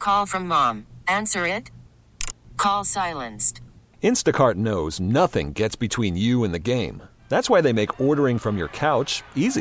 Call from mom. Answer it. Call silenced. Instacart knows nothing gets between you and the game. That's why they make ordering from your couch easy.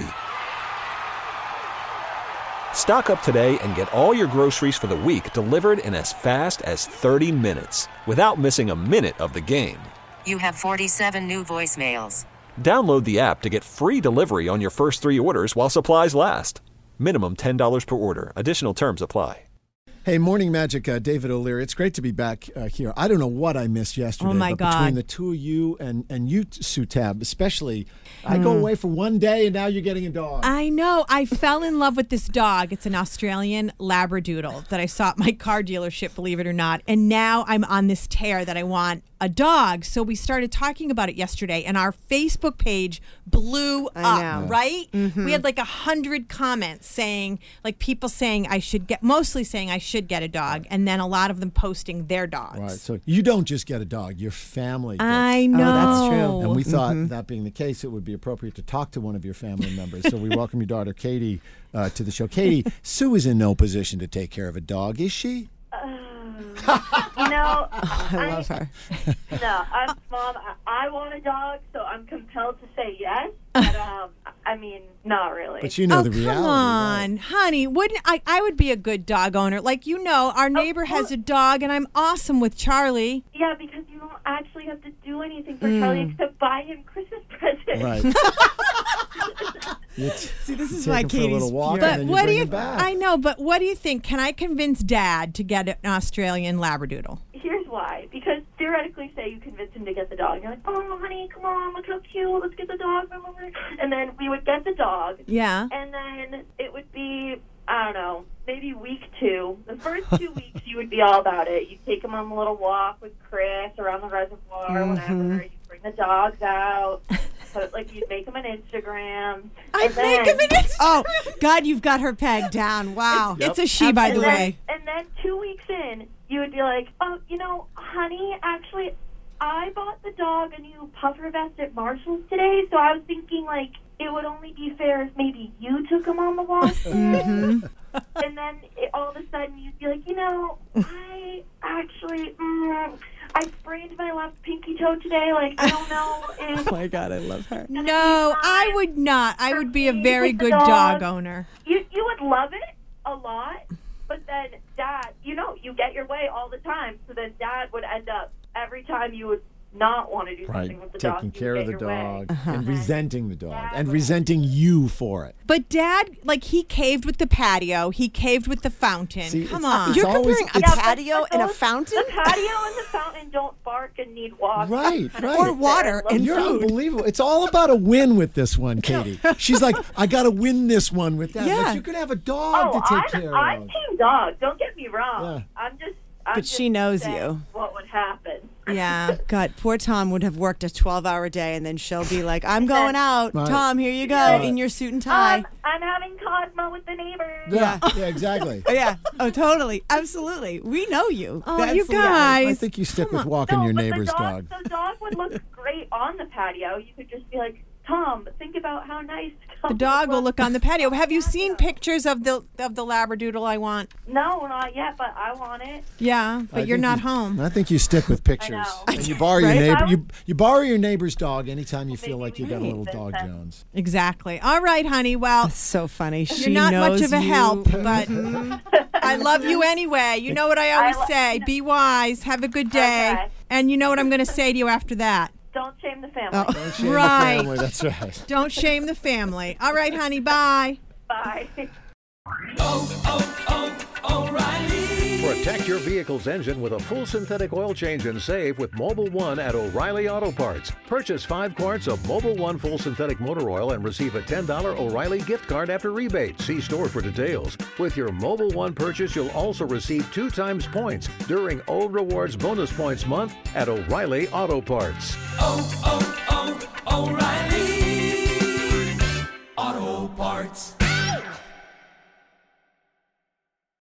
Stock up today and get all your groceries for the week delivered in as fast as 30 minutes without missing a minute of the game. You have 47 new voicemails. Download the app to get free delivery on your first 3 orders while supplies last. Minimum $10 per order. Additional terms apply. Hey, Morning Magic, David O'Leary. It's great to be back here. I don't know what I missed yesterday. Oh, my but God. Between the two of you and you, Sutab, especially, I go away for one day and now you're getting a dog. I know. I fell in love with this dog. It's an Australian Labradoodle that I saw at my car dealership, believe it or not. And now I'm on this tear that I want a dog. So we started talking about it yesterday, and our Facebook page blew up, right? Mm-hmm. We had like 100 comments saying, like people saying mostly saying I should get a dog, and then a lot of them posting their dogs. Right. So you don't just get a dog, your family gets. I know. Oh, that's true. And we thought, that being the case, it would be appropriate to talk to one of your family members. So we welcome your daughter, Katie, to the show. Katie, Sue is in no position to take care of a dog, is she? I love her. No, I'm mom. I want a dog, so I'm compelled to say yes. But I mean, not really. But you know the reality. Come on, right? honey. Wouldn't I would be a good dog owner. Like, our neighbor has a dog, and I'm awesome with Charlie. Yeah, because you don't actually have to do anything for Charlie except buy him Christmas presents. Right. See, this is why Katie's. But what do you? I know, but what do you think? Can I convince Dad to get an Australian Labradoodle? Here's why. Because theoretically, say you convince him to get the dog. You're like, oh, honey, come on, look how cute. Let's get the dog. And then we would get the dog. Yeah. And then it would be, I don't know, maybe week 2. The first 2 weeks, you would be all about it. You'd take him on a little walk with Chris around the reservoir, whatever. You'd bring the dogs out. You'd make him an Instagram. I'd make him an Instagram. Oh, God, you've got her pegged down. Wow. It's a she, by the way. And then 2 weeks in, you would be like, oh, honey, actually, I bought the dog a new puffer vest at Marshall's today, so I was thinking, it would only be fair if maybe you took him on the walk. And then all of a sudden, you'd be like, I actually... I sprained my left pinky toe today. I don't know if... Oh, my God, I love her. No, I would not. I would be a very good dog owner. You would love it a lot, but then Dad, you get your way all the time. So then Dad would end up, every time you would not want to do something with the dog. Taking care of the dog and way. resenting the dog and resenting you for it. But Dad, he caved with the patio. He caved with the fountain. See, Come on. You're comparing a patio and a fountain? The patio and the fountain don't bark and need water. Right. Or water and You're food. unbelievable. It's all about a win with this one, Katie. She's like, I got to win this one with that. Yeah. But you could have a dog to take care I'm of. team dog. Don't get me wrong. Yeah. I'm But she knows saying you. What would happen? Yeah. God, poor Tom would have worked a 12-hour day, and then she'll be like, I'm going out. Right. Tom, here you go, in your suit and tie. I'm having Cosmo with the neighbors. Yeah, exactly. Yeah. Oh, totally. Absolutely. We know you. Oh, That's you the- guys. I think you stick with walking your neighbor's dog. The dog would look great on the patio. You could just be like, Tom, think about how nice The dog will look on the patio. Have you seen pictures of the Labradoodle I want? No, not yet, but I want it. Yeah, but you're not home. I think you stick with pictures. I know. And you borrow your neighbor. You borrow your neighbor's dog anytime you feel like you got a little makes dog sense. Jones. Exactly. All right, honey. Well, That's so funny. you're not much of a help, but I love you anyway. You know what I always say. Be wise. Have a good day. Okay. And you know what I'm going to say to you after that. Don't shame the family. Don't shame Right. the family, that's right. Don't shame the family. All right, honey. Bye. Bye. Protect your vehicle's engine with a full synthetic oil change and save with Mobile One at O'Reilly Auto Parts. Purchase 5 quarts of Mobile One full synthetic motor oil and receive a $10 O'Reilly gift card after rebate. See store for details. With your Mobile One purchase, you'll also receive 2 times points during O Rewards Bonus Points Month at O'Reilly Auto Parts. O'Reilly.